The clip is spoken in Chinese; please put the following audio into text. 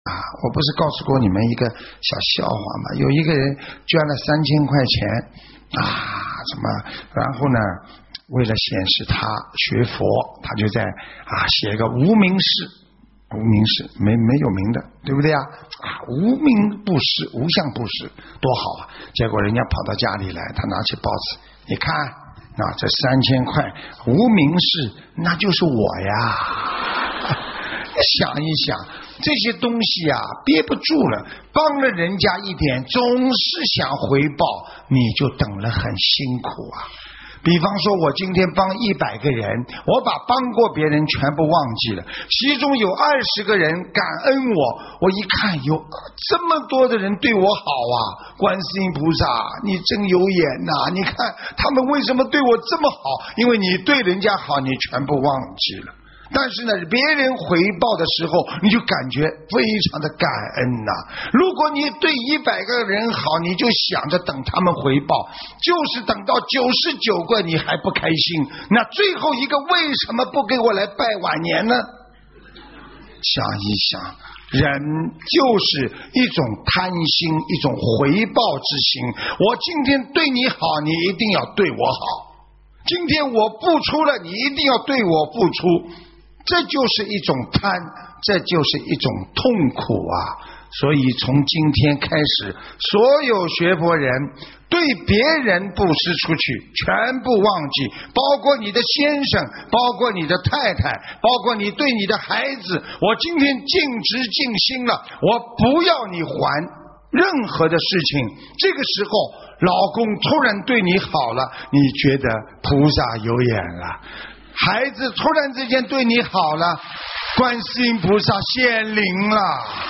我不是告诉过你们一个小笑话吗？有一个人捐了3000块钱什么，然后呢，为了显示他学佛，他就在写个无名氏，没有名的，对不对啊？无名布施，无相布施，多好啊！结果人家跑到家里来，他拿起报纸，你看，这3000块无名氏，那就是我呀！想一想，这些东西憋不住了，帮了人家一点，总是想回报，你就等了很辛苦啊。比方说我今天帮100个人，我把帮过别人全部忘记了，其中有20个人感恩我一看有这么多的人对我好啊，观世音菩萨你真有眼呐！你看他们为什么对我这么好？因为你对人家好，你全部忘记了。但是呢，别人回报的时候，你就感觉非常的感恩呐。如果你对100个人好，你就想着等他们回报，就是等到99个你还不开心，那最后一个为什么不给我来拜晚年呢？想一想，人就是一种贪心，一种回报之心。我今天对你好，你一定要对我好；今天我付出了，你一定要对我付出。这就是一种贪，这就是一种痛苦啊！所以从今天开始，所有学佛人对别人布施出去，全部忘记，包括你的先生，包括你的太太，包括你对你的孩子。我今天尽职尽心了，我不要你还任何的事情。这个时候老公突然对你好了，你觉得菩萨有眼了；孩子突然之间对你好了，观世音菩萨显灵了。